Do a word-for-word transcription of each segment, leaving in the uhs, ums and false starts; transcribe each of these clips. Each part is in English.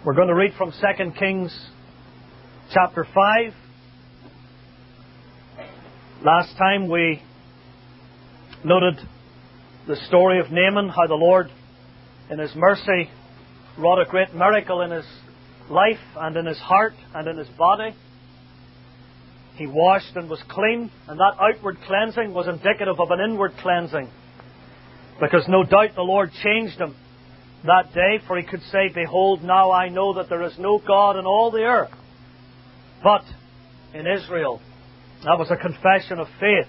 We're going to read from Second Kings chapter five. Last time we noted the story of Naaman, how the Lord in His mercy wrought a great miracle in his life and in his heart and in his body. He washed and was clean, and that outward cleansing was indicative of an inward cleansing, because no doubt the Lord changed him that day, for he could say, "Behold, now I know that there is no God in all the earth but in Israel." That was a confession of faith.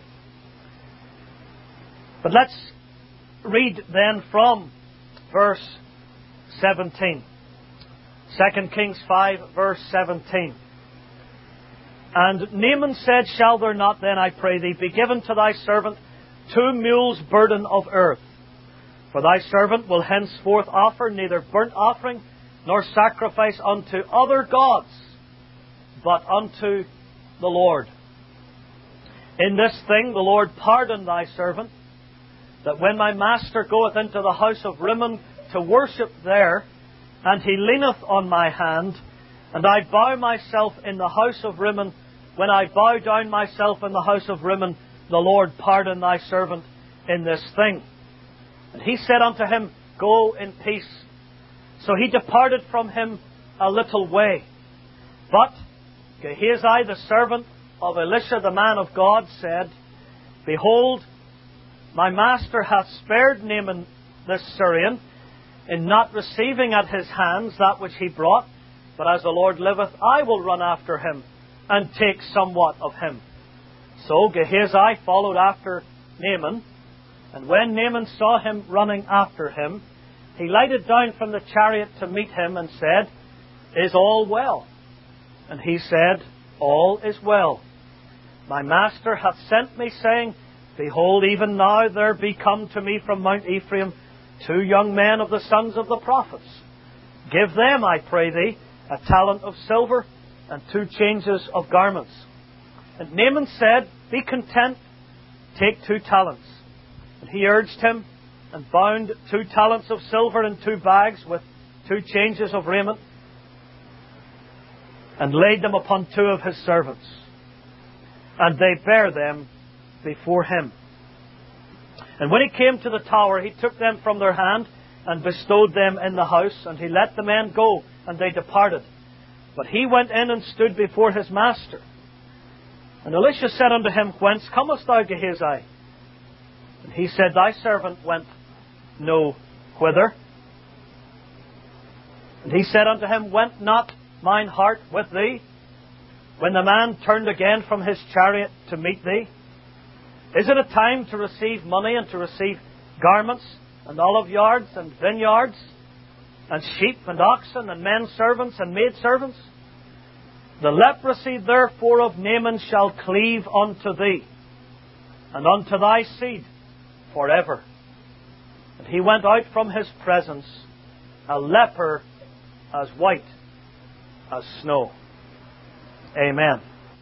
But let's read then from verse seventeen. Second Kings five, verse seventeen. "And Naaman said, Shall there not then, I pray thee, be given to thy servant two mules' burden of earth? For thy servant will henceforth offer neither burnt offering nor sacrifice unto other gods, but unto the Lord. In this thing the Lord pardon thy servant, that when my master goeth into the house of Rimmon to worship there, and he leaneth on my hand, and I bow myself in the house of Rimmon, when I bow down myself in the house of Rimmon, the Lord pardon thy servant in this thing. And he said unto him, Go in peace. So he departed from him a little way. But Gehazi, the servant of Elisha, the man of God, said, Behold, my master hath spared Naaman this Syrian, in not receiving at his hands that which he brought. But as the Lord liveth, I will run after him, and take somewhat of him. So Gehazi followed after Naaman, and when Naaman saw him running after him, he lighted down from the chariot to meet him, and said, Is all well? And he said, All is well. My master hath sent me, saying, Behold, even now there be come to me from Mount Ephraim two young men of the sons of the prophets. Give them, I pray thee, a talent of silver, and two changes of garments. And Naaman said, Be content, take two talents. And he urged him, and bound two talents of silver in two bags with two changes of raiment, and laid them upon two of his servants. And they bare them before him. And when he came to the tower, he took them from their hand, and bestowed them in the house, and he let the men go, and they departed. But he went in and stood before his master. And Elisha said unto him, Whence comest thou, Gehazi? And he said, Thy servant went no whither. And he said unto him, Went not mine heart with thee, when the man turned again from his chariot to meet thee? Is it a time to receive money, and to receive garments, and olive yards, and vineyards, and sheep, and oxen, and men servants, and maid servants? The leprosy therefore of Naaman shall cleave unto thee, and unto thy seed forever. And he went out from his presence, a leper as white as snow. Amen.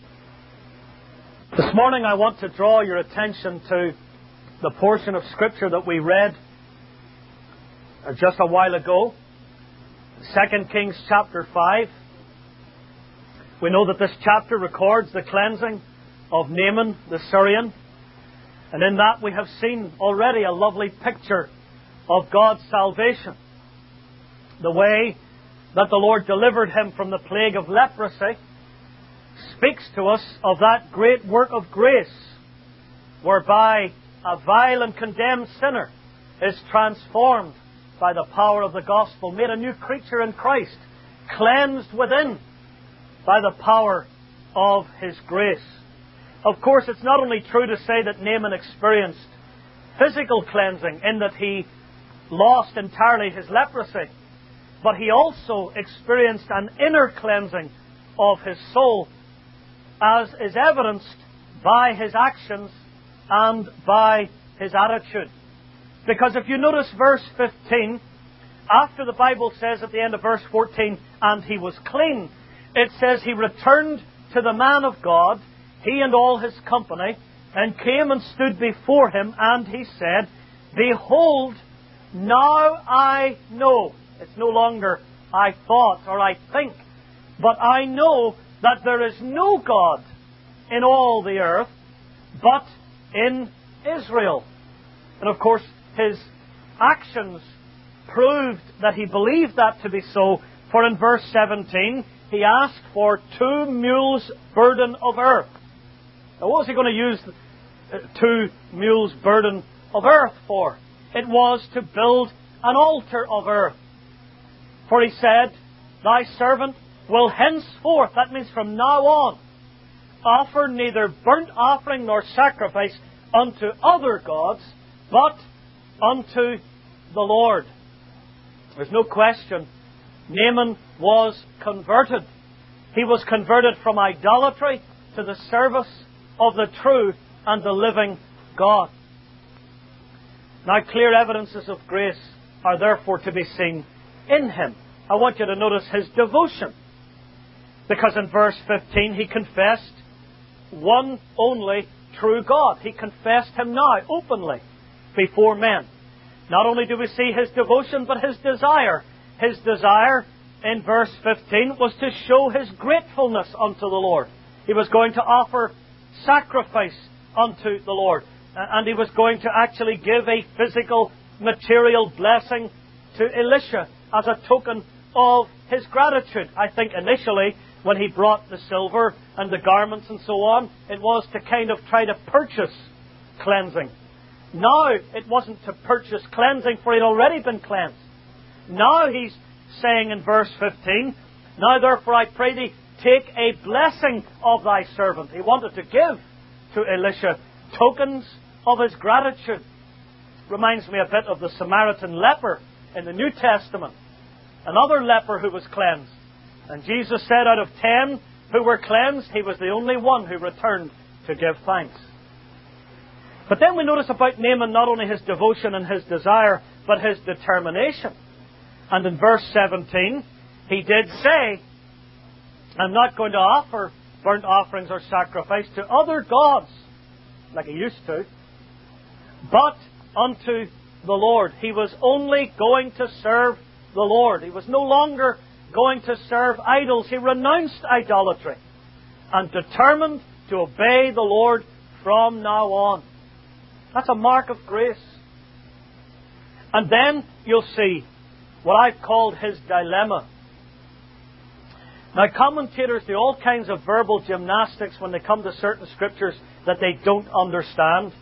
This morning I want to draw your attention to the portion of Scripture that we read just a while ago. Second Kings chapter five. We know that this chapter records the cleansing of Naaman the Syrian. And in that we have seen already a lovely picture of God's salvation. The way that the Lord delivered him from the plague of leprosy speaks to us of that great work of grace, whereby a vile and condemned sinner is transformed by the power of the gospel, made a new creature in Christ, cleansed within by the power of His grace. Of course, it's not only true to say that Naaman experienced physical cleansing in that he lost entirely his leprosy, but he also experienced an inner cleansing of his soul, as is evidenced by his actions and by his attitude. Because if you notice verse fifteen, after the Bible says at the end of verse fourteen, and he was clean, it says he returned to the man of God, he and all his company, and came and stood before him, and he said, Behold, now I know. It's no longer I thought or I think, but I know that there is no God in all the earth but in Israel. And of course, his actions proved that he believed that to be so, for in verse seventeen, he asked for two mules' burden of earth. Now, what was he going to use two mules' burden of earth for? It was to build an altar of earth. For he said, Thy servant will henceforth, that means from now on, offer neither burnt offering nor sacrifice unto other gods, but unto the Lord. There's no question, Naaman was converted. He was converted from idolatry to the service of the true and the living God. Now, clear evidences of grace are therefore to be seen in him. I want you to notice his devotion. Because in verse fifteen, he confessed one only true God. He confessed Him now openly before men. Not only do we see his devotion, but his desire. His desire in verse fifteen was to show his gratefulness unto the Lord. He was going to offer sacrifice unto the Lord. And he was going to actually give a physical, material blessing to Elisha as a token of his gratitude. I think initially, when he brought the silver and the garments and so on, it was to kind of try to purchase cleansing. Now, it wasn't to purchase cleansing, for he'd already been cleansed. Now he's saying in verse fifteen, Now therefore I pray thee, take a blessing of thy servant. He wanted to give to Elisha tokens of his gratitude. Reminds me a bit of the Samaritan leper in the New Testament. Another leper who was cleansed. And Jesus said out of ten who were cleansed, he was the only one who returned to give thanks. But then we notice about Naaman not only his devotion and his desire, but his determination. And in verse seventeen, he did say, I'm not going to offer burnt offerings or sacrifice to other gods, like he used to, but unto the Lord. He was only going to serve the Lord. He was no longer going to serve idols. He renounced idolatry and determined to obey the Lord from now on. That's a mark of grace. And then you'll see what I've called his dilemma. Now, commentators do all kinds of verbal gymnastics when they come to certain scriptures that they don't understand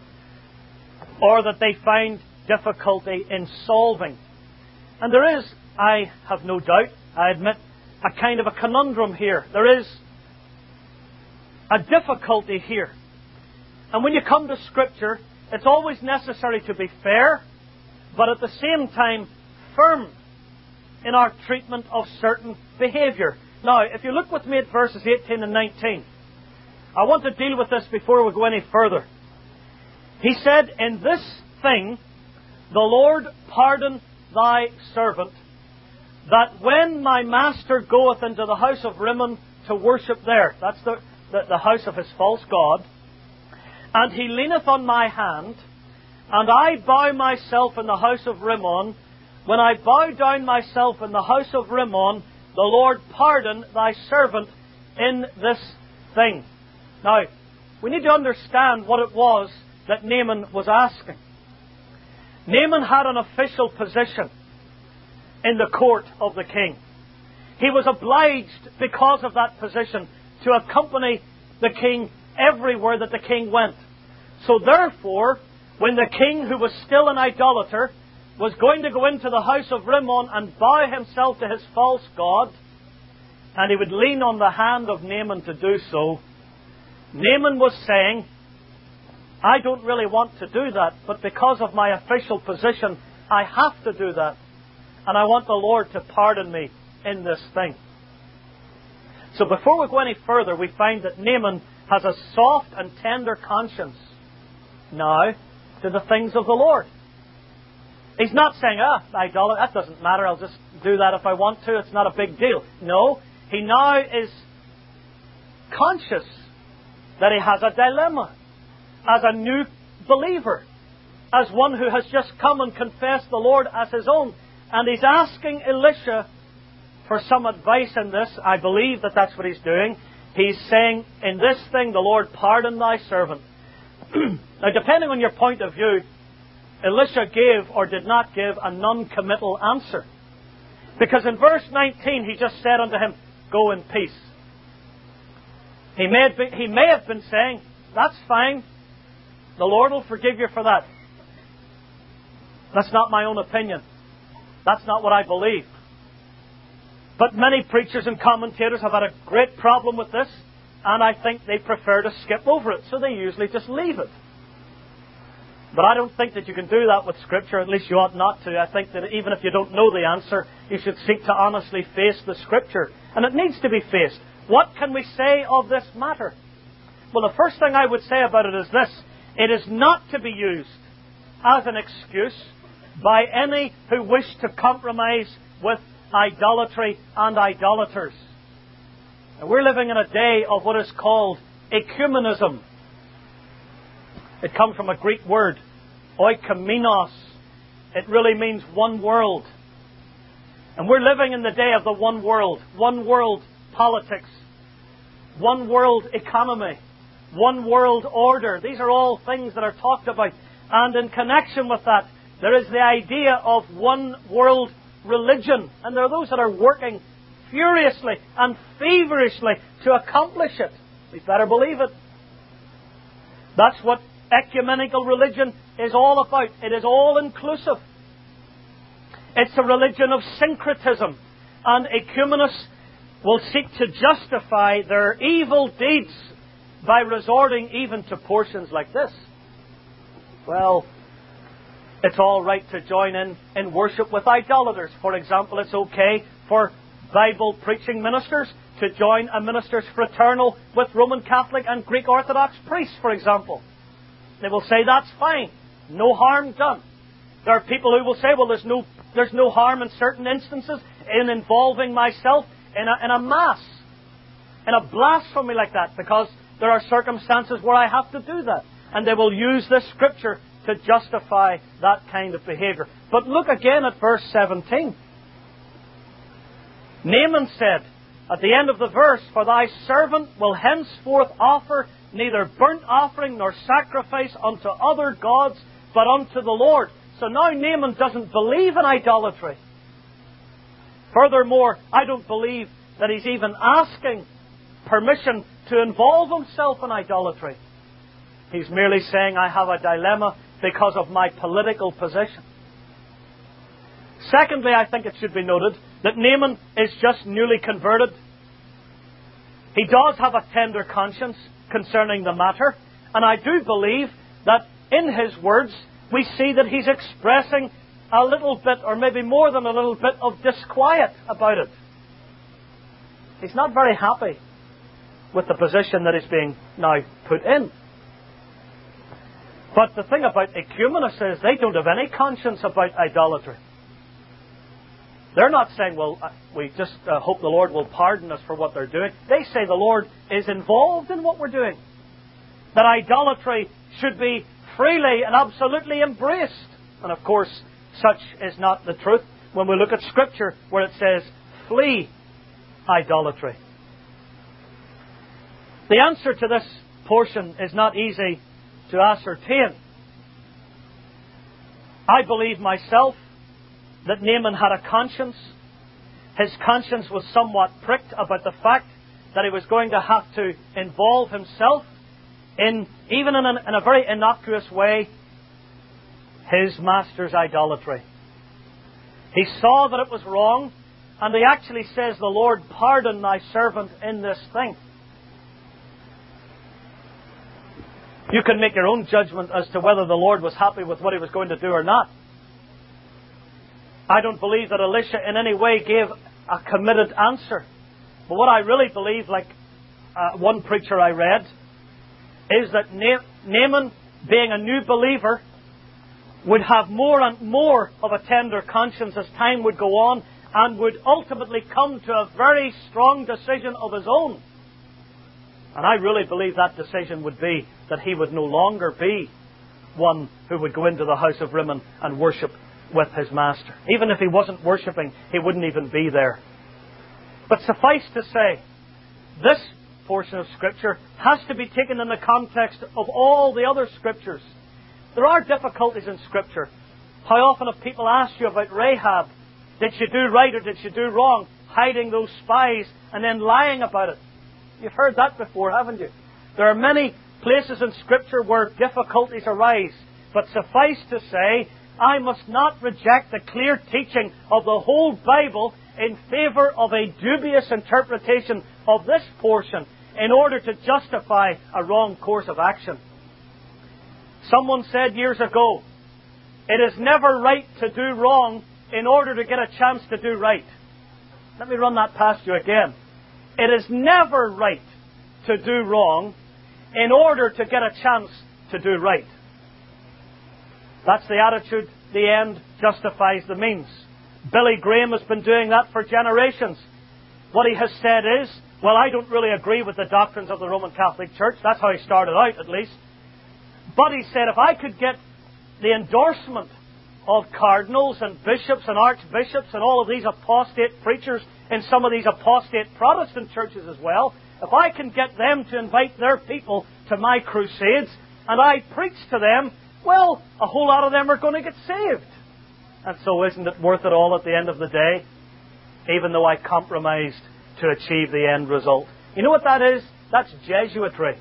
or that they find difficulty in solving. And there is, I have no doubt, I admit, a kind of a conundrum here. There is a difficulty here. And when you come to Scripture, it's always necessary to be fair, but at the same time firm in our treatment of certain behaviour. Now, if you look with me at verses eighteen and nineteen, I want to deal with this before we go any further. He said, In this thing the Lord pardon thy servant, that when my master goeth into the house of Rimmon to worship there, that's the, the, the house of his false god, and he leaneth on my hand, and I bow myself in the house of Rimmon, when I bow down myself in the house of Rimmon, the Lord pardon thy servant in this thing. Now, we need to understand what it was that Naaman was asking. Naaman had an official position in the court of the king. He was obliged, because of that position, to accompany the king everywhere that the king went. So therefore, when the king, who was still an idolater, was going to go into the house of Rimmon and bow himself to his false god, and he would lean on the hand of Naaman to do so, Naaman was saying, I don't really want to do that, but because of my official position, I have to do that. And I want the Lord to pardon me in this thing. So before we go any further, we find that Naaman has a soft and tender conscience now to the things of the Lord. He's not saying, ah, idolatry, that doesn't matter, I'll just do that if I want to, it's not a big deal. No, he now is conscious that he has a dilemma as a new believer, as one who has just come and confessed the Lord as his own. And he's asking Elisha for some advice in this, I believe that that's what he's doing. He's saying, in this thing, the Lord pardon thy servant. Now, depending on your point of view, Elisha gave or did not give a non-committal answer. Because in verse nineteen, he just said unto him, go in peace. He may have been, he may have been saying, that's fine. The Lord will forgive you for that. That's not my own opinion. That's not what I believe. But many preachers and commentators have had a great problem with this, and I think they prefer to skip over it, so they usually just leave it. But I don't think that you can do that with Scripture, at least you ought not to. I think that even if you don't know the answer, you should seek to honestly face the Scripture. And it needs to be faced. What can we say of this matter? Well, the first thing I would say about it is this. It is not to be used as an excuse by any who wish to compromise with idolatry and idolaters. And we're living in a day of what is called ecumenism. It comes from a Greek word, oikomenos. It really means one world. And we're living in the day of the one world. One world politics. One world economy. One world order. These are all things that are talked about. And in connection with that, there is the idea of one world religion. And there are those that are working furiously and feverishly to accomplish it. We better believe it. That's what ecumenical religion is all about. It is all-inclusive. It's a religion of syncretism. And ecumenists will seek to justify their evil deeds by resorting even to portions like this. Well, it's all right to join in in worship with idolaters. For example, it's okay for Bible preaching ministers to join a minister's fraternal with Roman Catholic and Greek Orthodox priests, for example. They will say that's fine. No harm done. There are people who will say, well, there's no there's no harm in certain instances in involving myself in a, in a mass, in a blasphemy like that, because there are circumstances where I have to do that. And they will use this scripture to justify that kind of behavior. But look again at verse seventeen. Naaman said, at the end of the verse, for thy servant will henceforth offer neither burnt offering nor sacrifice unto other gods, but unto the Lord. So now Naaman doesn't believe in idolatry. Furthermore, I don't believe that he's even asking permission to involve himself in idolatry. He's merely saying, I have a dilemma because of my political position. Secondly, I think it should be noted that Naaman is just newly converted. He does have a tender conscience concerning the matter, and I do believe that in his words we see that he's expressing a little bit, or maybe more than a little bit, of disquiet about it. He's not very happy with the position that is being now put in. But the thing about ecumenists is they don't have any conscience about idolatry. They're not saying, well, we just uh, hope the Lord will pardon us for what they're doing. They say the Lord is involved in what we're doing. That idolatry should be freely and absolutely embraced. And of course, such is not the truth when we look at Scripture where it says, flee idolatry. The answer to this portion is not easy to ascertain. I believe myself that Naaman had a conscience. His conscience was somewhat pricked about the fact that he was going to have to involve himself in, even in, an, in a very innocuous way, his master's idolatry. He saw that it was wrong, and he actually says, the Lord pardon thy servant in this thing. You can make your own judgment as to whether the Lord was happy with what he was going to do or not. I don't believe that Elisha in any way gave a committed answer. But what I really believe, like uh, one preacher I read, is that Na- Naaman, being a new believer, would have more and more of a tender conscience as time would go on, and would ultimately come to a very strong decision of his own. And I really believe that decision would be that he would no longer be one who would go into the house of Rimmon and worship with his master. Even if he wasn't worshipping, he wouldn't even be there. But suffice to say, this portion of Scripture has to be taken in the context of all the other Scriptures. There are difficulties in Scripture. How often have people asked you about Rahab? Did she do right or did she do wrong? Hiding those spies and then lying about it. You've heard that before, haven't you? There are many places in Scripture where difficulties arise. But suffice to say, I must not reject the clear teaching of the whole Bible in favour of a dubious interpretation of this portion in order to justify a wrong course of action. Someone said years ago, it is never right to do wrong in order to get a chance to do right. Let me run that past you again. It is never right to do wrong in order to get a chance to do right. That's the attitude. The end justifies the means. Billy Graham has been doing that for generations. What he has said is, well, I don't really agree with the doctrines of the Roman Catholic Church. That's how he started out, at least. But he said, if I could get the endorsement of cardinals and bishops and archbishops and all of these apostate preachers in some of these apostate Protestant churches as well, if I can get them to invite their people to my crusades and I preach to them, well, a whole lot of them are going to get saved. And so isn't it worth it all at the end of the day? Even though I compromised to achieve the end result. You know what that is? That's Jesuitry.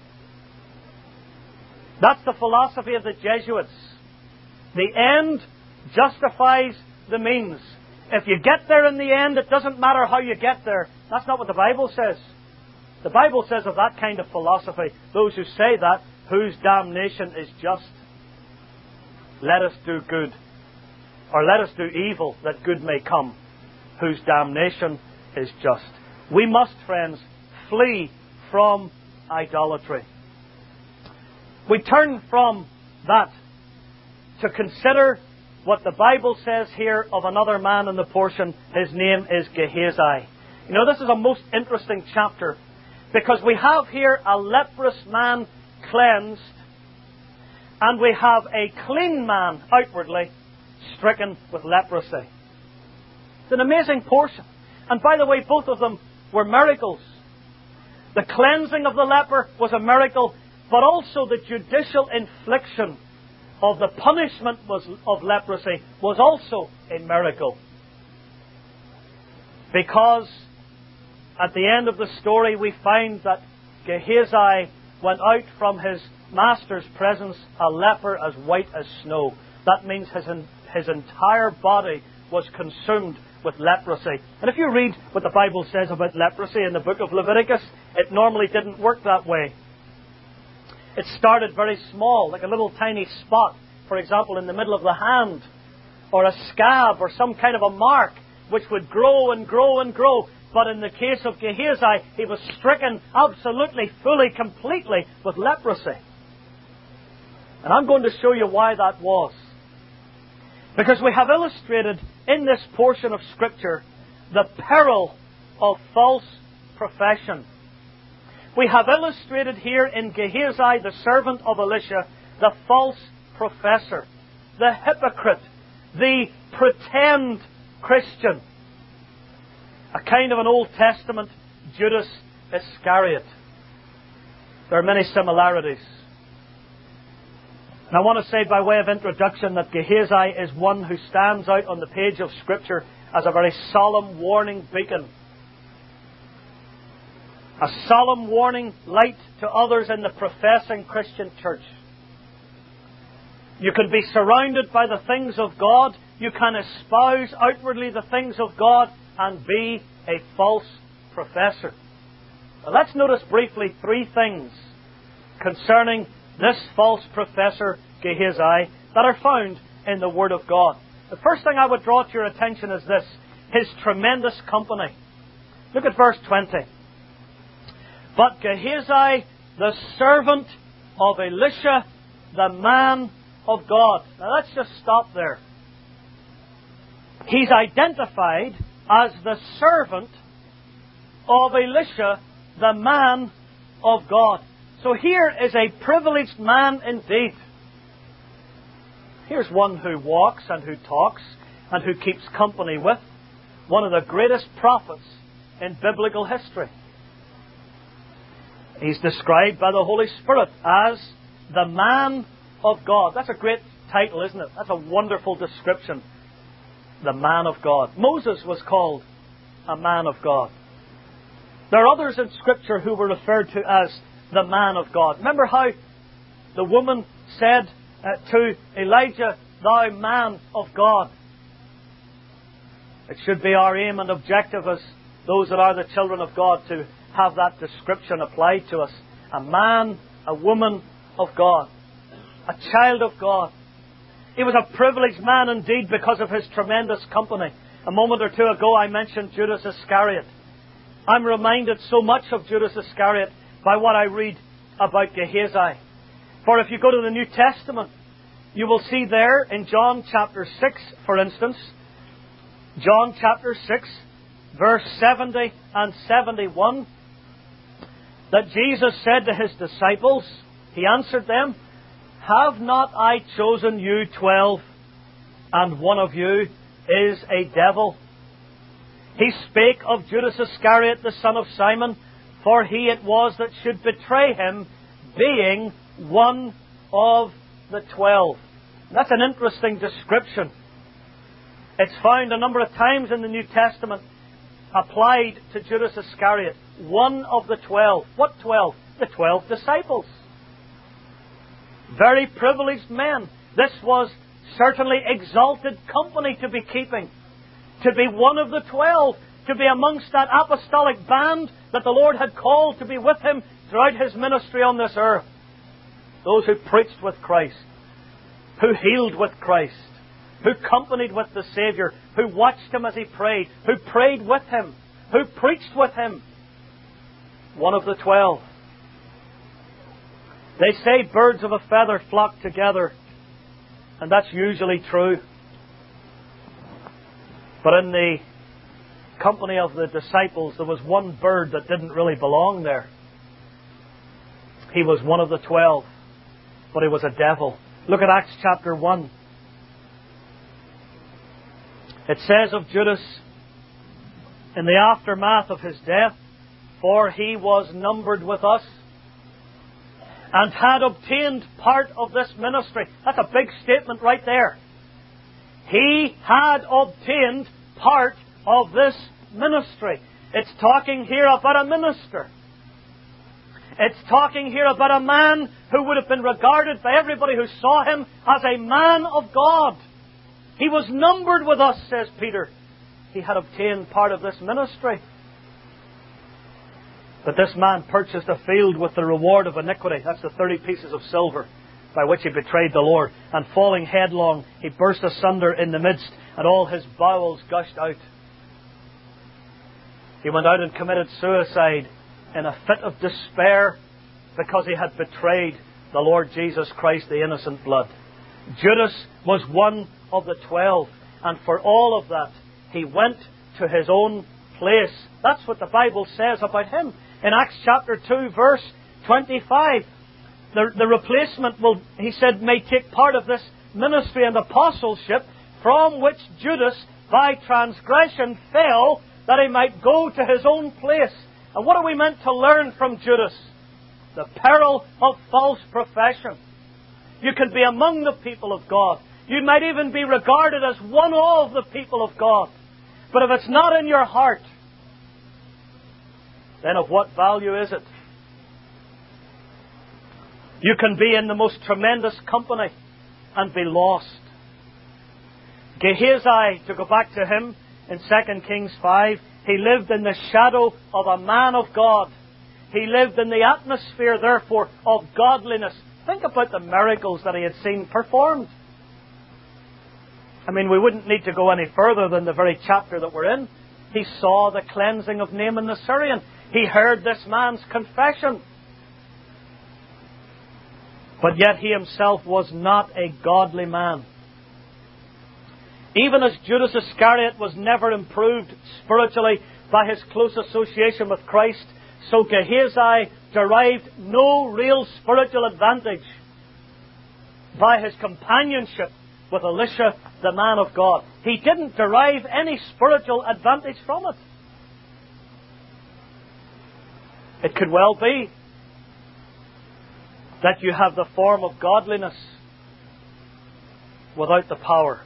That's the philosophy of the Jesuits. The end justifies the means. If you get there in the end, it doesn't matter how you get there. That's not what the Bible says. The Bible says of that kind of philosophy, those who say that, whose damnation is just. Let us do good, or let us do evil, that good may come, whose damnation is just. We must, friends, flee from idolatry. We turn from that to consider what the Bible says here of another man in the portion. His name is Gehazi. You know, this is a most interesting chapter, because we have here a leprous man cleansed, and we have a clean man outwardly stricken with leprosy. It's an amazing portion. And by the way, both of them were miracles. The cleansing of the leper was a miracle, but also the judicial infliction of the punishment was, of leprosy was also a miracle. Because at the end of the story we find that Gehazi went out from his master's presence a leper as white as snow. That means his, his entire body was consumed with leprosy. And if you read what the Bible says about leprosy in the book of Leviticus, it normally didn't work that way. It started very small, like a little tiny spot, for example, in the middle of the hand, or a scab, or some kind of a mark, which would grow and grow and grow. But in the case of Gehazi, he was stricken absolutely, fully, completely with leprosy. And I'm going to show you why that was. Because we have illustrated in this portion of Scripture the peril of false profession. We have illustrated here in Gehazi, the servant of Elisha, the false professor, the hypocrite, the pretend Christian. A kind of an Old Testament Judas Iscariot. There are many similarities. And I want to say by way of introduction that Gehazi is one who stands out on the page of Scripture as a very solemn warning beacon. A solemn warning light to others in the professing Christian church. You can be surrounded by the things of God. You can espouse outwardly the things of God and be a false professor. Now let's notice briefly three things concerning this false professor Gehazi that are found in the Word of God. The first thing I would draw to your attention is this: his tremendous company. Look at verse twenty. But Gehazi, the servant of Elisha, the man of God. Now let's just stop there. He's identified as the servant of Elisha, the man of God. So here is a privileged man indeed. Here's one who walks and who talks and who keeps company with one of the greatest prophets in biblical history. He's described by the Holy Spirit as the man of God. That's a great title, isn't it? That's a wonderful description. The man of God. Moses was called a man of God. There are others in Scripture who were referred to as the man of God. Remember how the woman said uh, to Elijah, "Thou man of God." It should be our aim and objective as those that are the children of God to have that description applied to us. A man, a woman of God. A child of God. He was a privileged man indeed because of his tremendous company. A moment or two ago I mentioned Judas Iscariot. I'm reminded so much of Judas Iscariot by what I read about Gehazi. For if you go to the New Testament, you will see there in John chapter six, for instance, John chapter six, verse seventy and seventy-one, that Jesus said to His disciples, He answered them, "Have not I chosen you twelve, and one of you is a devil?" He spake of Judas Iscariot, the son of Simon, for he it was that should betray Him, being one of the twelve. That's an interesting description. It's found a number of times in the New Testament applied to Judas Iscariot. One of the twelve. What twelve? The twelve disciples. Very privileged men. This was certainly exalted company to be keeping. To be one of the twelve. To be amongst that apostolic band that the Lord had called to be with Him throughout His ministry on this earth. Those who preached with Christ. Who healed with Christ. Who companied with the Saviour. Who watched Him as He prayed. Who prayed with Him. Who preached with Him. One of the twelve. They say birds of a feather flock together. And that's usually true. But in the company of the disciples, there was one bird that didn't really belong there. He was one of the twelve. But he was a devil. Look at Acts chapter one. It says of Judas, in the aftermath of his death, for he was numbered with us, and had obtained part of this ministry. That's a big statement right there. He had obtained part of this ministry. It's talking here about a minister. It's talking here about a man who would have been regarded by everybody who saw him as a man of God. He was numbered with us, says Peter. He had obtained part of this ministry. But this man purchased a field with the reward of iniquity. That's the thirty pieces of silver by which he betrayed the Lord. And falling headlong, he burst asunder in the midst, and all his bowels gushed out. He went out and committed suicide in a fit of despair because he had betrayed the Lord Jesus Christ, the innocent blood. Judas was one of the twelve, and for all of that, he went to his own place. That's what the Bible says about him. In Acts chapter two, verse twenty-five, the, the replacement will, he said, may take part of this ministry and apostleship, from which Judas by transgression fell, that he might go to his own place. And what are we meant to learn from Judas? The peril of false profession. You can be among the people of God. You might even be regarded as one of the people of God. But if it's not in your heart, then of what value is it? You can be in the most tremendous company and be lost. Gehazi, to go back to him in Second Kings five, he lived in the shadow of a man of God. He lived in the atmosphere, therefore, of godliness. Think about the miracles that he had seen performed. I mean, we wouldn't need to go any further than the very chapter that we're in. He saw the cleansing of Naaman the Syrian. He heard this man's confession. But yet he himself was not a godly man. Even as Judas Iscariot was never improved spiritually by his close association with Christ, so Gehazi derived no real spiritual advantage by his companionship with Elisha, the man of God. He didn't derive any spiritual advantage from it. It could well be that you have the form of godliness without the power.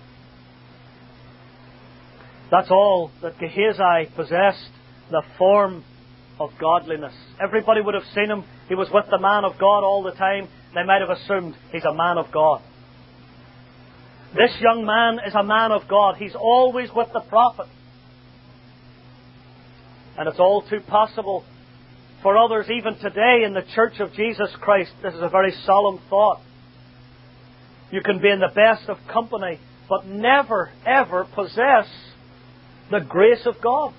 That's all that Gehazi possessed, the form of godliness. Everybody would have seen him. He was with the man of God all the time. They might have assumed he's a man of God. This young man is a man of God. He's always with the prophet. And it's all too possible for others, even today in the Church of Jesus Christ. This is a very solemn thought. You can be in the best of company, but never, ever possess the grace of God.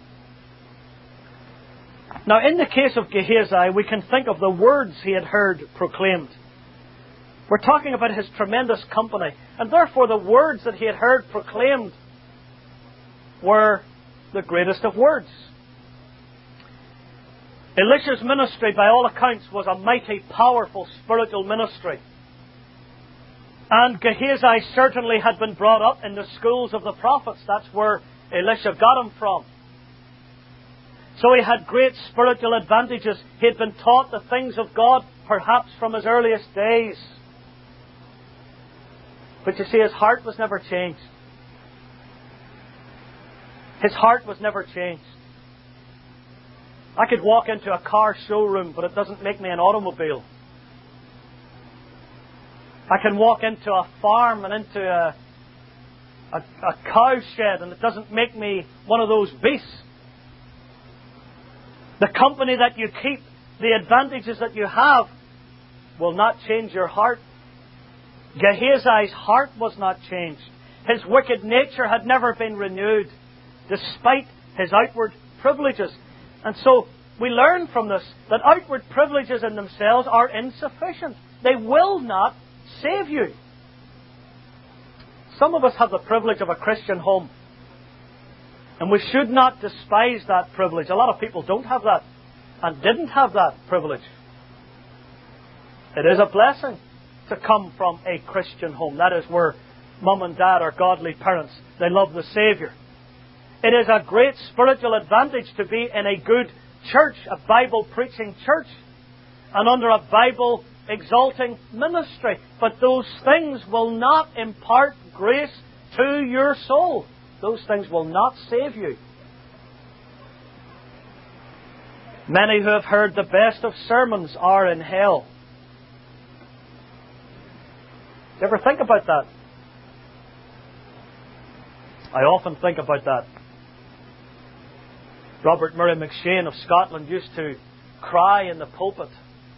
Now, in the case of Gehazi, we can think of the words he had heard proclaimed. We're talking about his tremendous company, and therefore the words that he had heard proclaimed were the greatest of words. Elisha's ministry, by all accounts, was a mighty, powerful spiritual ministry. And Gehazi certainly had been brought up in the schools of the prophets. That's where Elisha got him from. So he had great spiritual advantages. He had been taught the things of God, perhaps from his earliest days. But you see, his heart was never changed. His heart was never changed. I could walk into a car showroom, but it doesn't make me an automobile. I can walk into a farm and into a, a, a cow shed, and it doesn't make me one of those beasts. The company that you keep, the advantages that you have, will not change your heart. Gehazi's heart was not changed. His wicked nature had never been renewed, despite his outward privileges. And so we learn from this that outward privileges in themselves are insufficient. They will not save you. Some of us have the privilege of a Christian home, and we should not despise that privilege. A lot of people don't have that and didn't have that privilege. It is a blessing to come from a Christian home. That is where mum and dad are godly parents. They love the Saviour. It is a great spiritual advantage to be in a good church, a Bible-preaching church, and under a Bible-exalting ministry. But those things will not impart grace to your soul. Those things will not save you. Many who have heard the best of sermons are in hell. Do you ever think about that? I often think about that. Robert Murray McShane of Scotland used to cry in the pulpit,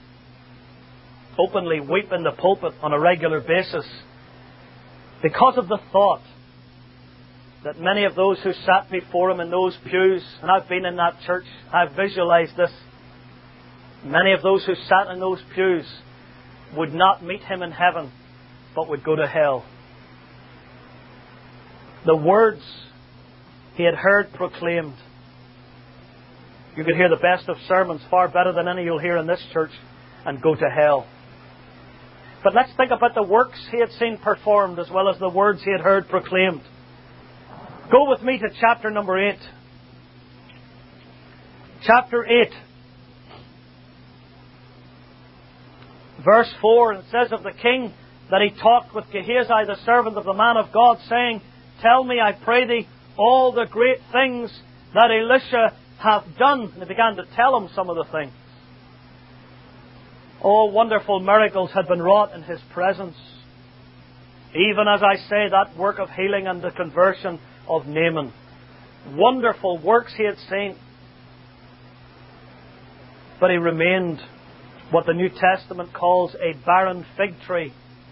openly weep in the pulpit on a regular basis, because of the thought that many of those who sat before him in those pews, and I've been in that church, I've visualized this, many of those who sat in those pews would not meet him in heaven, but would go to hell. The words he had heard proclaimed. You could hear the best of sermons, far better than any you'll hear in this church, and go to hell. But let's think about the works he had seen performed as well as the words he had heard proclaimed. Go with me to chapter number eight. Chapter eight. Verse four, it says of the king that he talked with Gehazi, the servant of the man of God, saying, Tell me, I pray thee, all the great things that Elisha hath done. And he began to tell him some of the things. All wonderful miracles had been wrought in his presence. Even as I say, that work of healing and the conversion of Naaman. Wonderful works he had seen. But he remained what the New Testament calls a barren fig tree.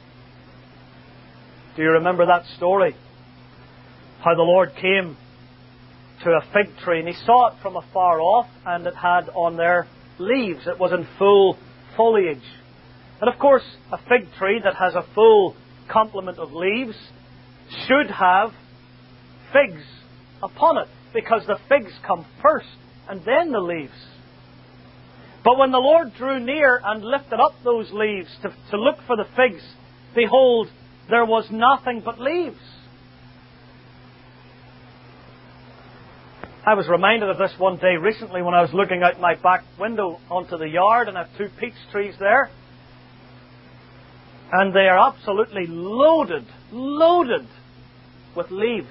Do you remember that story? How the Lord came to a fig tree and he saw it from afar off, and it had on there leaves. It was in full foliage. And of course, a fig tree that has a full complement of leaves should have figs upon it, because the figs come first and then the leaves. But when the Lord drew near and lifted up those leaves to, to look for the figs, behold, there was nothing but leaves. I was reminded of this one day recently when I was looking out my back window onto the yard, and I have two peach trees there. And they are absolutely loaded, loaded with leaves.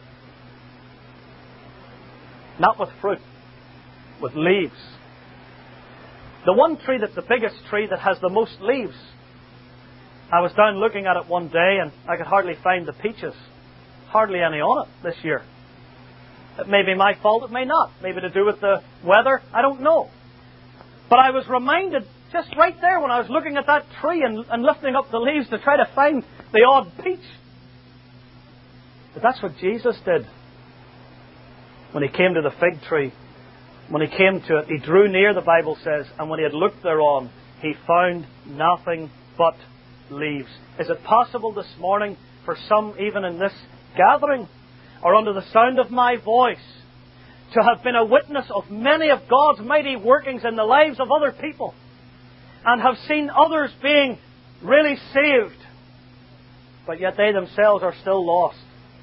Not with fruit, with leaves. The one tree that's the biggest tree that has the most leaves, I was down looking at it one day and I could hardly find the peaches. Hardly any on it this year. It may be my fault, it may not. Maybe to do with the weather, I don't know. But I was reminded just right there when I was looking at that tree and, and lifting up the leaves to try to find the odd peach. But that's what Jesus did. When he came to the fig tree, when he came to it, he drew near, the Bible says, and when he had looked thereon, he found nothing but leaves. Is it possible this morning for some, even in this gathering, or under the sound of my voice, to have been a witness of many of God's mighty workings in the lives of other people, and have seen others being really saved, but yet they themselves are still lost?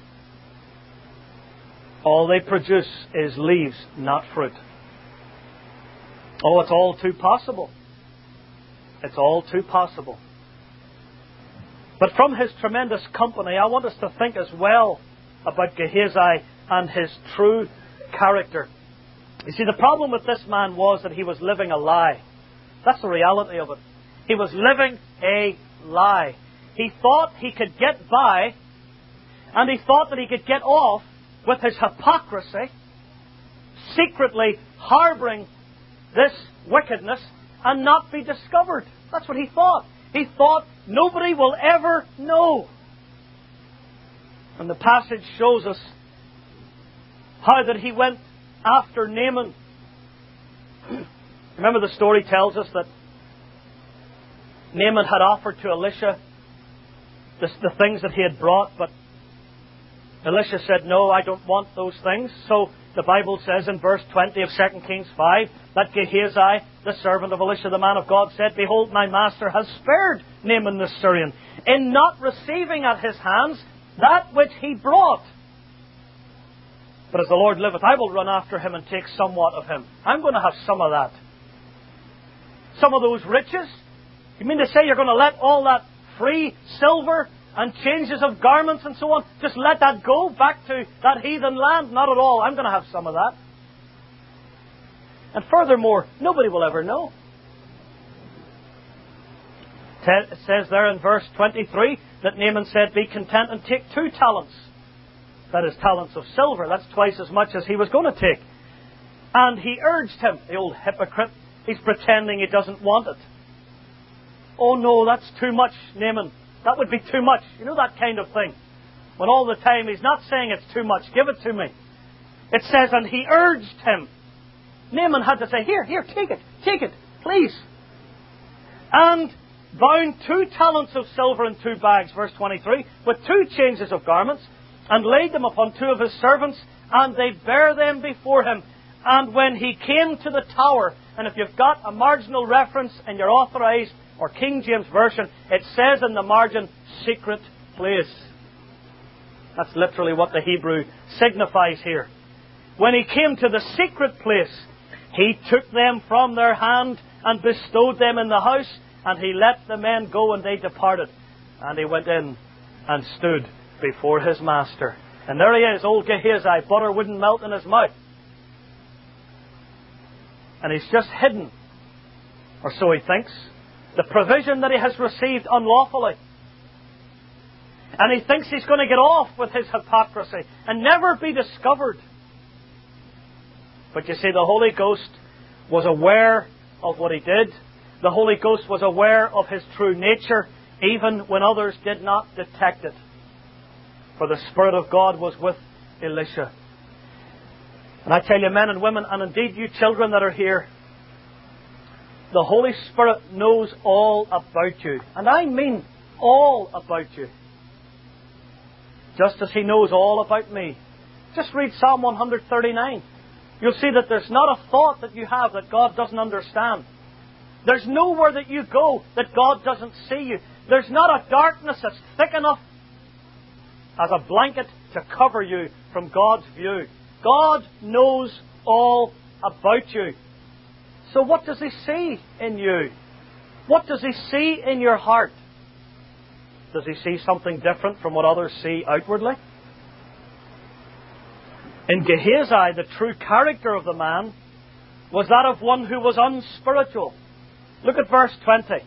All they produce is leaves, not fruit. Oh, it's all too possible. It's all too possible. But from his tremendous company, I want us to think as well about Gehazi and his true character. You see, the problem with this man was that he was living a lie. That's the reality of it. He was living a lie. He thought he could get by, and he thought that he could get off with his hypocrisy, secretly harbouring this wickedness and not be discovered. That's what he thought. He thought nobody will ever know. And the passage shows us how that he went after Naaman. Remember, the story tells us that Naaman had offered to Elisha the, the things that he had brought, but Elisha said, no, I don't want those things. So the Bible says in verse twenty of Second Kings five that Gehazi, the servant of Elisha, the man of God, said, behold, my master has spared Naaman the Syrian in not receiving at his hands that which he brought. But as the Lord liveth, I will run after him and take somewhat of him. I'm going to have some of that. Some of those riches. You mean to say you're going to let all that free silver and changes of garments and so on, just let that go back to that heathen land? Not at all. I'm going to have some of that. And furthermore, nobody will ever know. It says there in verse twenty-three that Naaman said, be content and take two talents. That is talents of silver. That's twice as much as he was going to take. And he urged him, the old hypocrite. He's pretending he doesn't want it. Oh no, that's too much, Naaman. That would be too much. You know, that kind of thing. When all the time he's not saying it's too much. Give it to me. It says, and he urged him. Naaman had to say, here, here, take it. Take it, please. And bound two talents of silver in two bags, verse twenty-three, with two changes of garments, and laid them upon two of his servants, and they bare them before him. And when he came to the tower, and if you've got a marginal reference in your Authorized or King James Version, it says in the margin, secret place. That's literally what the Hebrew signifies here. When he came to the secret place, he took them from their hand and bestowed them in the house, and he let the men go, and they departed. And he went in and stood before his master. And there he is, old Gehazi, butter wouldn't melt in his mouth. And he's just hidden, or so he thinks, the provision that he has received unlawfully. And he thinks he's going to get off with his hypocrisy and never be discovered. But you see, the Holy Ghost was aware of what he did. The Holy Ghost was aware of his true nature, even when others did not detect it. For the Spirit of God was with Elisha. And I tell you, men and women, and indeed you children that are here, the Holy Spirit knows all about you. And I mean all about you. Just as He knows all about me. Just read Psalm one thirty-nine. You'll see that there's not a thought that you have that God doesn't understand. There's nowhere that you go that God doesn't see you. There's not a darkness that's thick enough as a blanket to cover you from God's view. God knows all about you. So what does He see in you? What does He see in your heart? Does He see something different from what others see outwardly? In Gehazi, the true character of the man was that of one who was unspiritual. Look at verse twenty.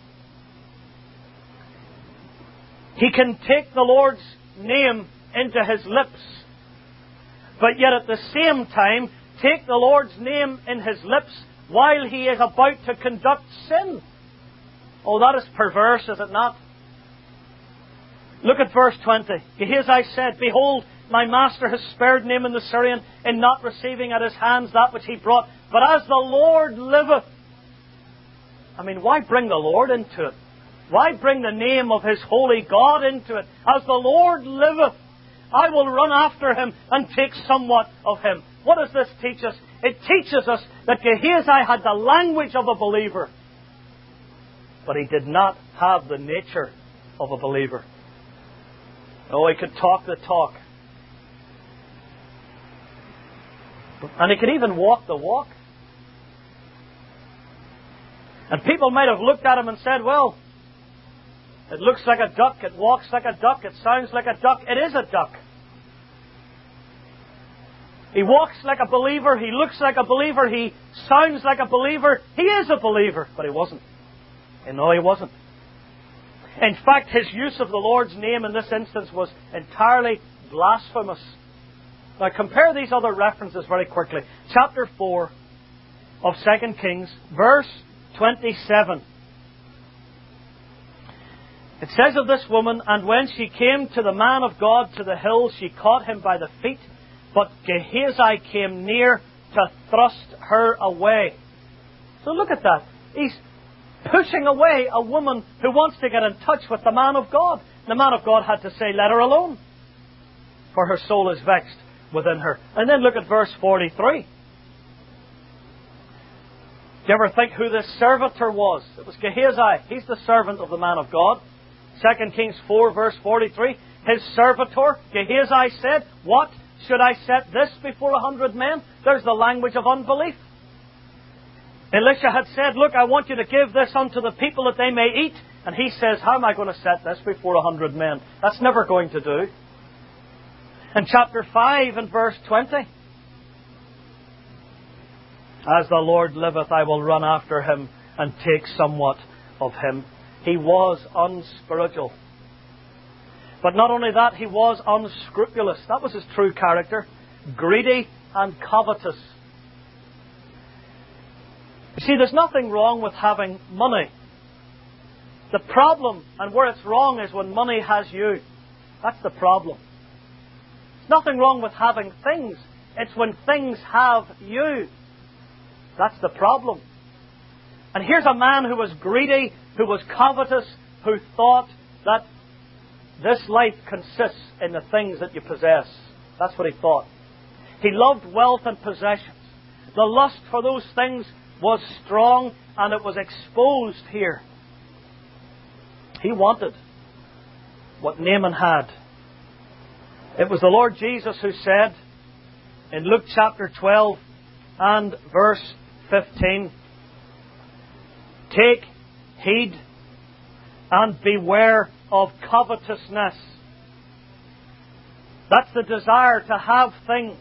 He can take the Lord's name into his lips, but yet at the same time take the Lord's name in his lips while he is about to conduct sin. Oh, that is perverse, is it not? Look at verse twenty. Gehazi said, Behold, my master has spared Naaman the Syrian in not receiving at his hands that which he brought. But as the Lord liveth. I mean, why bring the Lord into it? Why bring the name of his holy God into it? As the Lord liveth, I will run after him and take somewhat of him. What does this teach us? It teaches us that Gehazi had the language of a believer, but he did not have the nature of a believer. Oh, he could talk the talk. And he could even walk the walk. And people might have looked at him and said, well, it looks like a duck, it walks like a duck, it sounds like a duck. It is a duck. He walks like a believer, he looks like a believer, he sounds like a believer. He is a believer, but he wasn't. And no, he wasn't. In fact, his use of the Lord's name in this instance was entirely blasphemous. Now compare these other references very quickly. Chapter four of Second Kings, verse twenty-seven. It says of this woman, And when she came to the man of God to the hill, she caught him by the feet, but Gehazi came near to thrust her away. So look at that. He's pushing away a woman who wants to get in touch with the man of God. The man of God had to say, let her alone, for her soul is vexed within her. And then look at verse forty-three. Do you ever think who this servitor was? It was Gehazi. He's the servant of the man of God. Second Kings four, verse forty-three. His servitor, Gehazi, said, What? Should I set this before a hundred men? There's the language of unbelief. Elisha had said, Look, I want you to give this unto the people that they may eat. And he says, How am I going to set this before a hundred men? That's never going to do. In chapter five and verse twenty. As the Lord liveth, I will run after him and take somewhat of him. He was unspiritual. But not only that, he was unscrupulous. That was his true character. Greedy and covetous. You see, there's nothing wrong with having money. The problem, and where it's wrong, is when money has you. That's the problem. There's nothing wrong with having things. It's when things have you. That's the problem. And here's a man who was greedy, who was covetous, who thought that this life consists in the things that you possess. That's what he thought. He loved wealth and possessions. The lust for those things was strong, and it was exposed here. He wanted what Naaman had. It was the Lord Jesus who said in Luke chapter twelve and verse fifteen, Take heed and beware of covetousness. That's the desire to have things.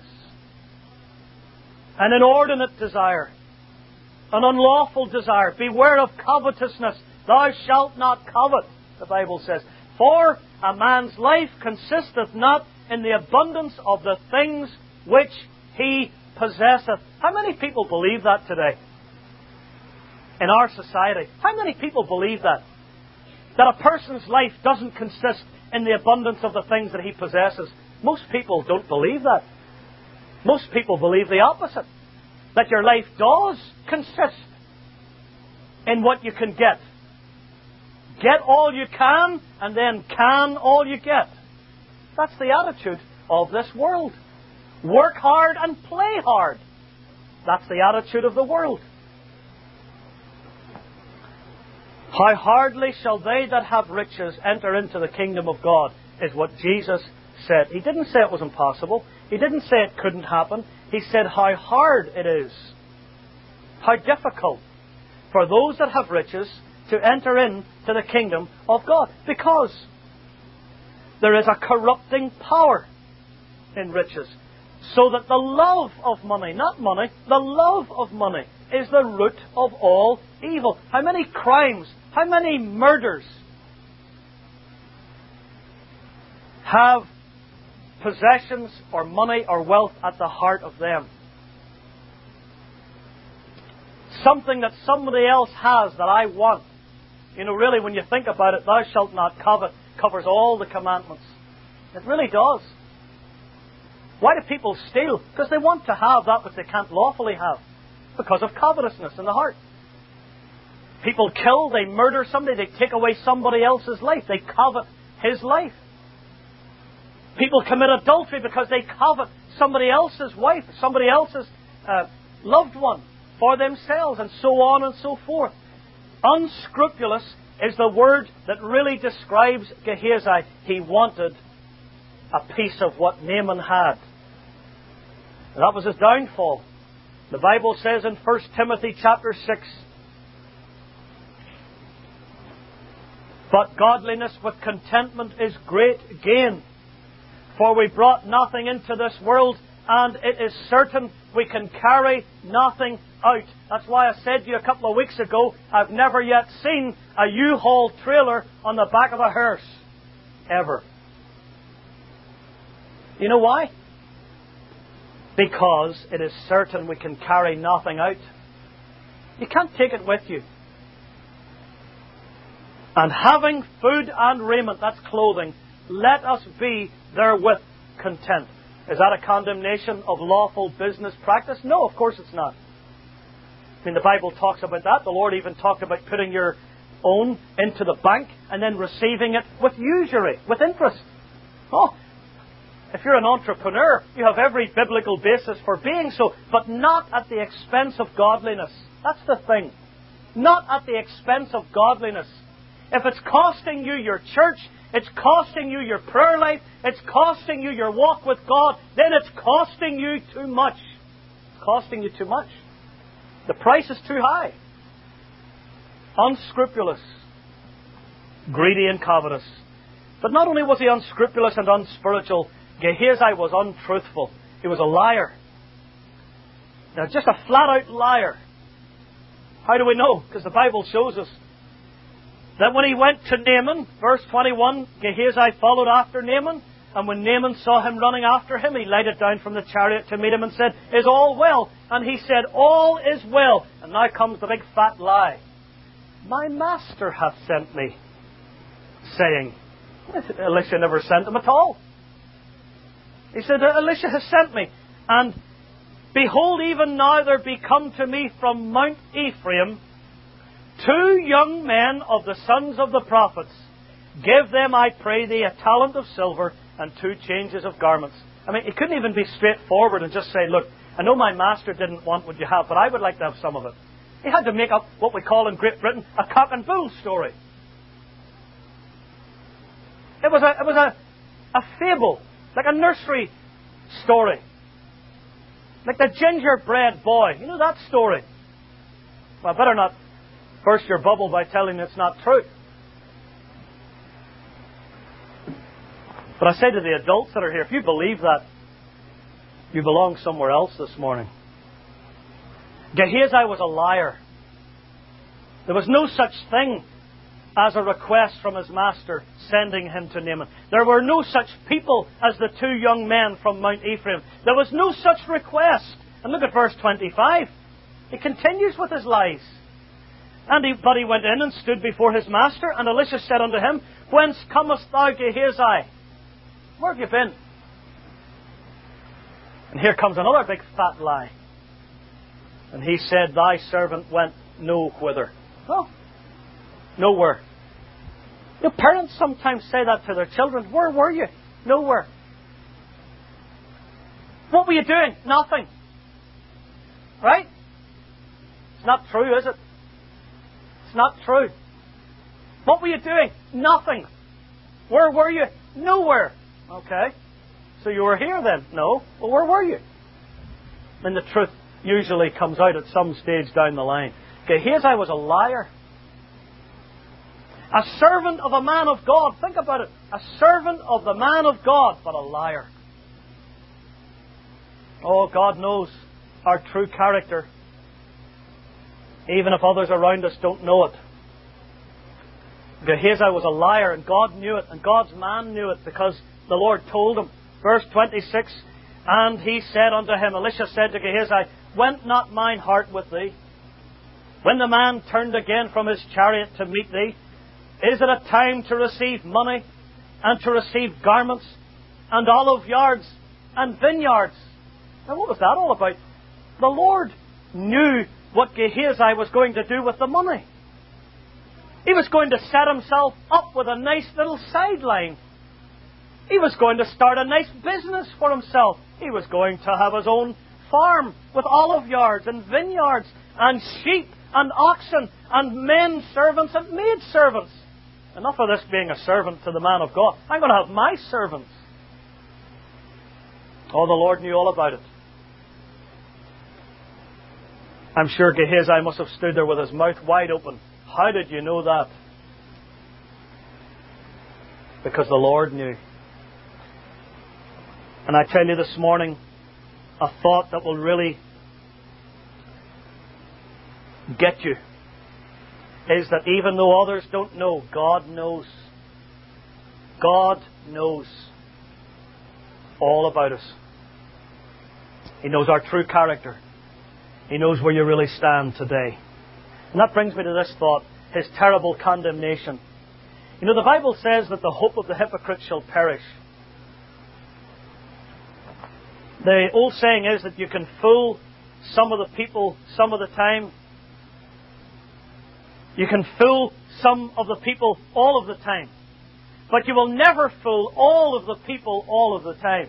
An inordinate desire. An unlawful desire. Beware of covetousness. Thou shalt not covet, the Bible says. For a man's life consisteth not in the abundance of the things which he possesseth. How many people believe that today? In our society. How many people believe that? That a person's life doesn't consist in the abundance of the things that he possesses. Most people don't believe that. Most people believe the opposite. That your life does consist in what you can get. Get all you can, and then can all you get. That's the attitude of this world. Work hard and play hard. That's the attitude of the world. How hardly shall they that have riches enter into the kingdom of God, is what Jesus said. He didn't say it was impossible. He didn't say it couldn't happen. He said how hard it is, how difficult for those that have riches to enter into the kingdom of God. Because there is a corrupting power in riches. So that the love of money, not money, the love of money is the root of all evil. How many crimes, how many murders have possessions or money or wealth at the heart of them? Something that somebody else has that I want. You know, really, when you think about it, thou shalt not covet covers all the commandments. It really does. Why do people steal? Because they want to have that which they can't lawfully have. Because of covetousness in the heart. People kill, they murder somebody, they take away somebody else's life. They covet his life. People commit adultery because they covet somebody else's wife, somebody else's uh, loved one for themselves, and so on and so forth. Unscrupulous is the word that really describes Gehazi. He wanted a piece of what Naaman had. And that was his downfall. The Bible says in First Timothy chapter six, but godliness with contentment is great gain. For we brought nothing into this world, and it is certain we can carry nothing out. That's why I said to you a couple of weeks ago, I've never yet seen a U-Haul trailer on the back of a hearse. Ever. You know why? Because it is certain we can carry nothing out. You can't take it with you. And having food and raiment, that's clothing, let us be therewith content. Is that a condemnation of lawful business practice? No, of course it's not. I mean, the Bible talks about that. The Lord even talked about putting your own into the bank and then receiving it with usury, with interest. Oh, if you're an entrepreneur, you have every biblical basis for being so, but not at the expense of godliness. That's the thing. Not at the expense of godliness. If it's costing you your church, it's costing you your prayer life, it's costing you your walk with God, then it's costing you too much. It's costing you too much. The price is too high. Unscrupulous. Greedy and covetous. But not only was he unscrupulous and unspiritual, Gehazi was untruthful. He was a liar. Now, just a flat-out liar. How do we know? Because the Bible shows us that when he went to Naaman, verse twenty-one, Gehazi followed after Naaman, and when Naaman saw him running after him, he lighted down from the chariot to meet him and said, "Is all well?" And he said, "All is well." And now comes the big fat lie. "My master hath sent me," saying, Elisha never sent him at all. He said, "Elisha has sent me. And behold, even now there be come to me from Mount Ephraim two young men of the sons of the prophets. Give them, I pray thee, a talent of silver and two changes of garments." I mean, he couldn't even be straightforward and just say, "Look, I know my master didn't want what you have, but I would like to have some of it." He had to make up what we call in Great Britain a cock and bull story. It was a, it was a, a fable, like a nursery story. Like the gingerbread boy. You know that story? Well, I better not burst your bubble by telling you it's not true. But I say to the adults that are here, if you believe that, you belong somewhere else this morning. Gehazi was a liar. There was no such thing as a request from his master sending him to Naaman. There were no such people as the two young men from Mount Ephraim. There was no such request. And look at verse twenty-five. He continues with his lies. And he, but he went in and stood before his master, and Elisha said unto him, "Whence comest thou, Gehazi? Where have you been?" And here comes another big fat lie. And he said, "Thy servant went no whither." Well, nowhere. Your parents sometimes say that to their children. "Where were you?" "Nowhere." "What were you doing?" "Nothing." Right? It's not true, is it? It's not true. "What were you doing?" "Nothing." "Where were you?" "Nowhere." Okay. So you were here then? No. Well, where were you? And the truth usually comes out at some stage down the line. Gehazi was a liar. A servant of a man of God. Think about it. A servant of the man of God, but a liar. Oh, God knows our true character, even if others around us don't know it. Gehazi was a liar, and God knew it, and God's man knew it, because the Lord told him. Verse twenty-six, and he said unto him, Elisha said to Gehazi, went not mine heart with thee, when the man turned again from his chariot to meet thee? Is it a time to receive money, and to receive garments, and olive yards, and vineyards? Now what was that all about? The Lord knew what Gehazi was going to do with the money. He was going to set himself up with a nice little sideline. He was going to start a nice business for himself. He was going to have his own farm with olive yards and vineyards and sheep and oxen and men servants and maid servants. Enough of this being a servant to the man of God. I'm going to have my servants. Oh, the Lord knew all about it. I'm sure Gehazi must have stood there with his mouth wide open. How did you know that? Because the Lord knew. And I tell you this morning, a thought that will really get you is that even though others don't know, God knows. God knows all about us. He knows our true character. He knows where you really stand today. And that brings me to this thought, His terrible condemnation. You know, the Bible says that the hope of the hypocrite shall perish. The old saying is that you can fool some of the people some of the time. You can fool some of the people all of the time. But you will never fool all of the people all of the time.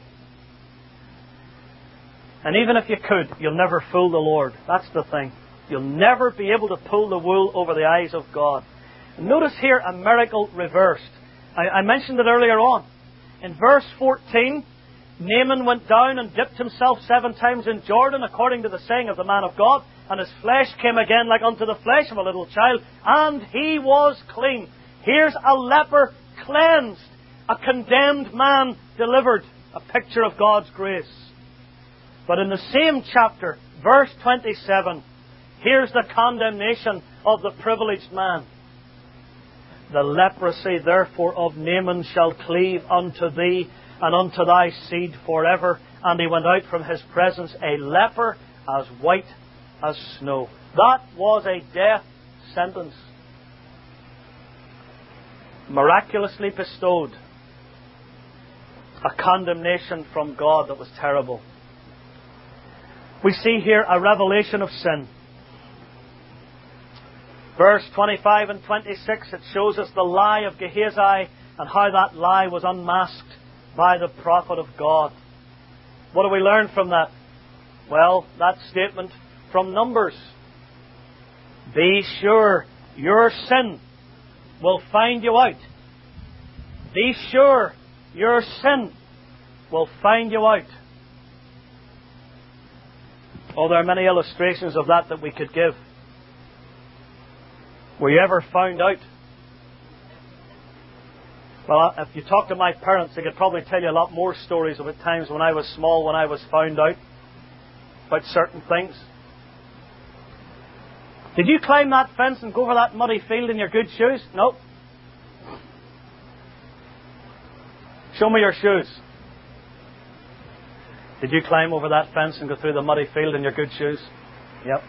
And even if you could, you'll never fool the Lord. That's the thing. You'll never be able to pull the wool over the eyes of God. Notice here a miracle reversed. I, I mentioned it earlier on. In verse fourteen, Naaman went down and dipped himself seven times in Jordan, according to the saying of the man of God, and his flesh came again like unto the flesh of a little child, and he was clean. Here's a leper cleansed, a condemned man delivered, a picture of God's grace. But in the same chapter, verse twenty-seven, here's the condemnation of the privileged man. The leprosy, therefore, of Naaman shall cleave unto thee, and unto thy seed forever. And he went out from his presence a leper as white as snow. That was a death sentence, miraculously bestowed. A condemnation from God that was terrible. We see here a revelation of sin. Verse twenty-five and twenty-six, it shows us the lie of Gehazi and how that lie was unmasked by the prophet of God. What do we learn from that? Well, that statement from Numbers. Be sure your sin will find you out. Be sure your sin will find you out. Oh, there are many illustrations of that that we could give. Were you ever found out? Well, if you talk to my parents, they could probably tell you a lot more stories of times when I was small, when I was found out about certain things. Did you climb that fence and go over that muddy field in your good shoes? No. Show me your shoes. Did you climb over that fence and go through the muddy field in your good shoes? Yep.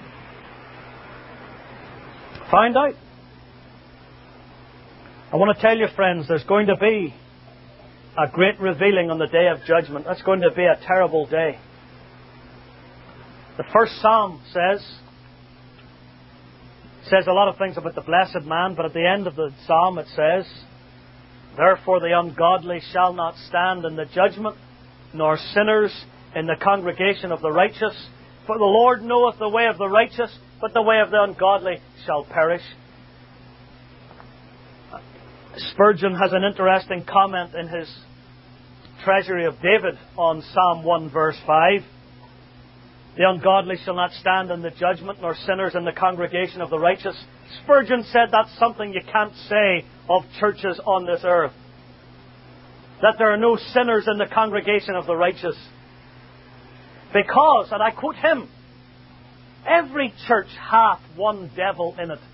Found out. I want to tell you, friends, there's going to be a great revealing on the day of judgment. That's going to be a terrible day. The first Psalm says, says a lot of things about the blessed man, but at the end of the Psalm it says, therefore the ungodly shall not stand in the judgment, nor sinners in the congregation of the righteous. For the Lord knoweth the way of the righteous, but the way of the ungodly shall perish. Spurgeon has an interesting comment in his Treasury of David on Psalm one verse five. The ungodly shall not stand in the judgment, nor sinners in the congregation of the righteous. Spurgeon said that's something you can't say of churches on this earth. That there are no sinners in the congregation of the righteous. Because, and I quote him, every church hath one devil in it.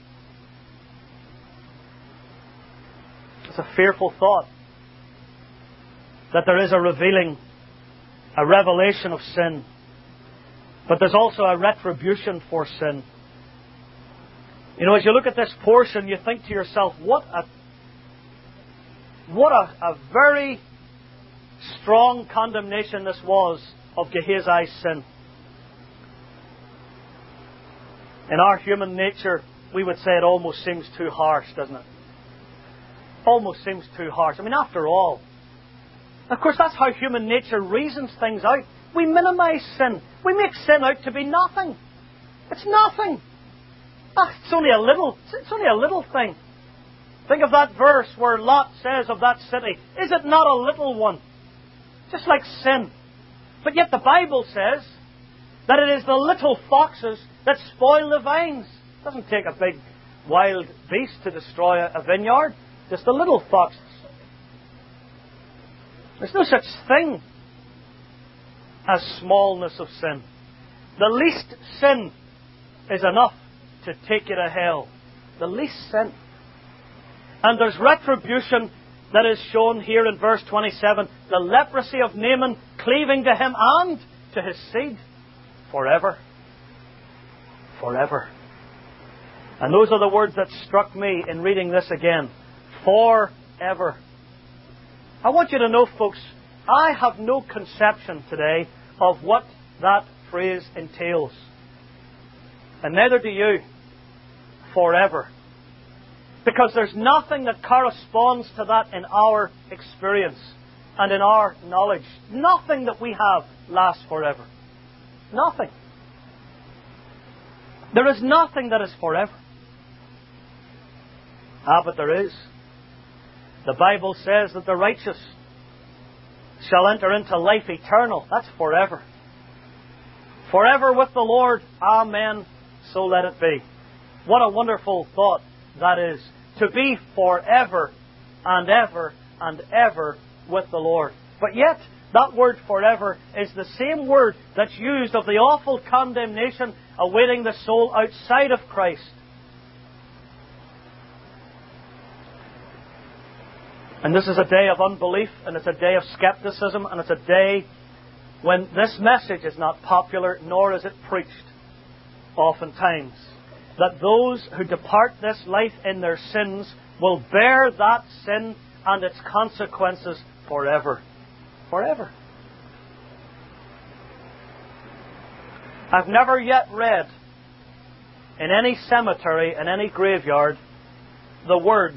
It's a fearful thought that there is a revealing, a revelation of sin. But there's also a retribution for sin. You know, as you look at this portion, you think to yourself, what a what a, a very strong condemnation this was of Gehazi's sin. In our human nature, we would say it almost seems too harsh, doesn't it? Almost seems too harsh. I mean, after all, of course, that's how human nature reasons things out. We minimize sin. We make sin out to be nothing. It's nothing. Ah, it's only a little. It's only a little thing. Think of that verse where Lot says of that city, "Is it not a little one?" Just like sin. But yet the Bible says that it is the little foxes that spoil the vines. It doesn't take a big wild beast to destroy a vineyard. Just the little foxes. There's no such thing as smallness of sin. The least sin is enough to take you to hell. The least sin. And there's retribution that is shown here in verse twenty-seven. The leprosy of Naaman cleaving to him and to his seed forever. Forever. And those are the words that struck me in reading this again. Forever. I want you to know, folks, I have no conception today of what that phrase entails. And neither do you. Forever. Because there's nothing that corresponds to that in our experience and in our knowledge. Nothing that we have lasts forever. Nothing. There is nothing that is forever. Ah, but there is. The Bible says that the righteous shall enter into life eternal. That's forever. Forever with the Lord. Amen. So let it be. What a wonderful thought that is. To be forever and ever and ever with the Lord. But yet, that word forever is the same word that's used of the awful condemnation awaiting the soul outside of Christ. And this is a day of unbelief, and it's a day of skepticism, and it's a day when this message is not popular, nor is it preached oftentimes. That those who depart this life in their sins will bear that sin and its consequences forever. Forever. I've never yet read in any cemetery, in any graveyard, the words,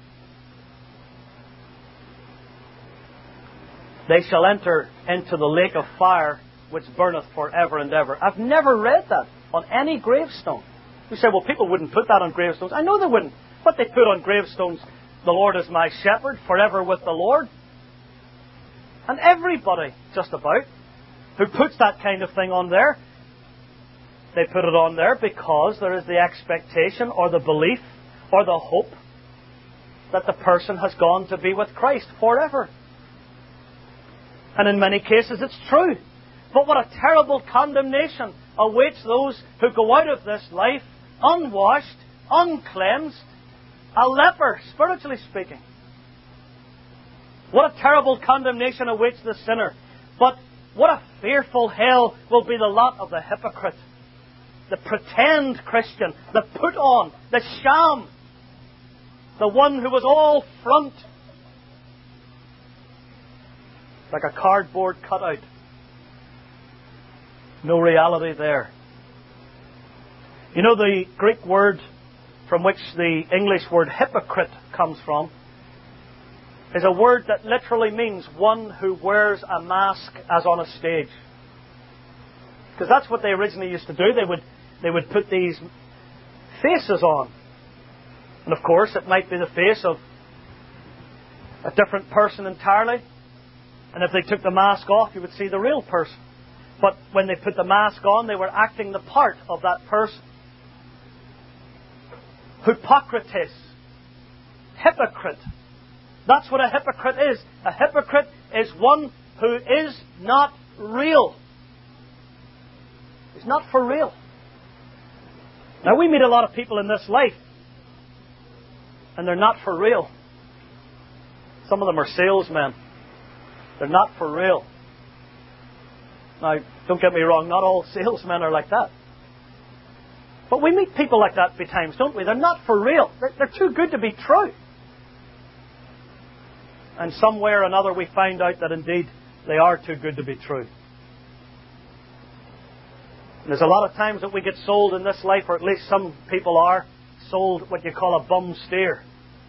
"They shall enter into the lake of fire which burneth forever and ever." I've never read that on any gravestone. You say, well, people wouldn't put that on gravestones. I know they wouldn't. But they put on gravestones, "The Lord is my shepherd, forever with the Lord." And everybody, just about, who puts that kind of thing on there, they put it on there because there is the expectation or the belief or the hope that the person has gone to be with Christ forever. And in many cases it's true. But what a terrible condemnation awaits those who go out of this life unwashed, uncleansed, a leper, spiritually speaking. What a terrible condemnation awaits the sinner. But what a fearful hell will be the lot of the hypocrite, the pretend Christian, the put on, the sham, the one who was all front, like a cardboard cutout. No reality there. You know, the Greek word from which the English word hypocrite comes from is a word that literally means one who wears a mask as on a stage. Because that's what they originally used to do. They would, they would put these faces on. And of course, it might be the face of a different person entirely. And if they took the mask off, you would see the real person. But when they put the mask on, they were acting the part of that person. Hypocrites. Hypocrite. That's what a hypocrite is. A hypocrite is one who is not real. He's not for real. Now, we meet a lot of people in this life, and they're not for real. Some of them are salesmen. They're not for real. Now, don't get me wrong, not all salesmen are like that. But we meet people like that at times, don't we? They're not for real. They're, they're too good to be true. And somewhere or another we find out that indeed they are too good to be true. And there's a lot of times that we get sold in this life, or at least some people are, sold what you call a bum steer.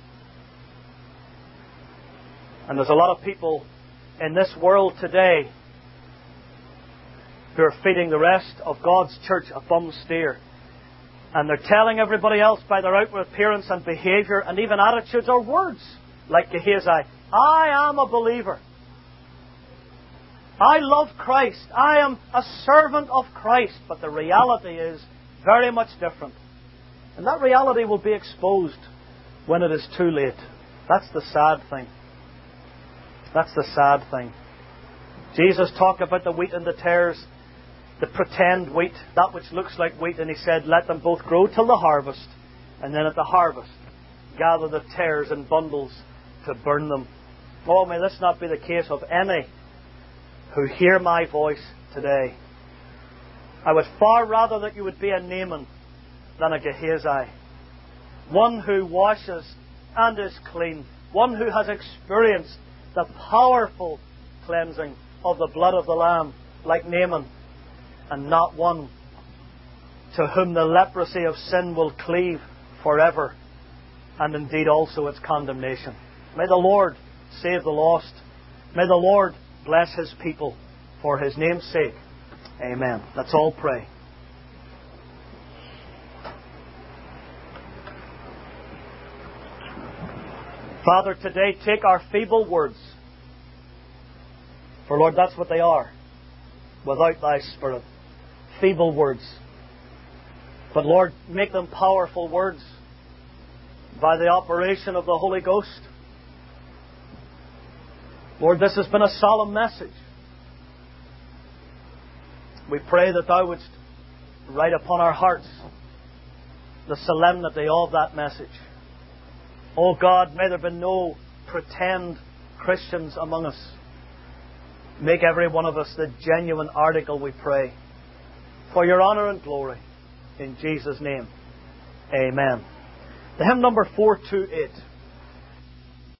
And there's a lot of people in this world today who are feeding the rest of God's church a bum steer. And they're telling everybody else by their outward appearance and behaviour and even attitudes or words, like Gehazi, I am a believer. I love Christ. I am a servant of Christ. But the reality is very much different. And that reality will be exposed when it is too late. That's the sad thing. That's the sad thing. Jesus talked about the wheat and the tares, the pretend wheat, that which looks like wheat, and He said, let them both grow till the harvest, and then at the harvest, gather the tares in bundles to burn them. Oh, may this not be the case of any who hear my voice today. I would far rather that you would be a Naaman than a Gehazi. One who washes and is clean. One who has experienced the powerful cleansing of the blood of the Lamb, like Naaman, and not one to whom the leprosy of sin will cleave forever, and indeed also its condemnation. May the Lord save the lost. May the Lord bless His people for His name's sake. Amen. Let's all pray. Father, today take our feeble words, for Lord, that's what they are, without Thy Spirit. Feeble words. But Lord, make them powerful words by the operation of the Holy Ghost. Lord, this has been a solemn message. We pray that Thou wouldst write upon our hearts the solemnity of that message. Oh God, may there be no pretend Christians among us. Make every one of us the genuine article, we pray, for Your honour and glory. In Jesus' name, amen. The hymn number four two eight.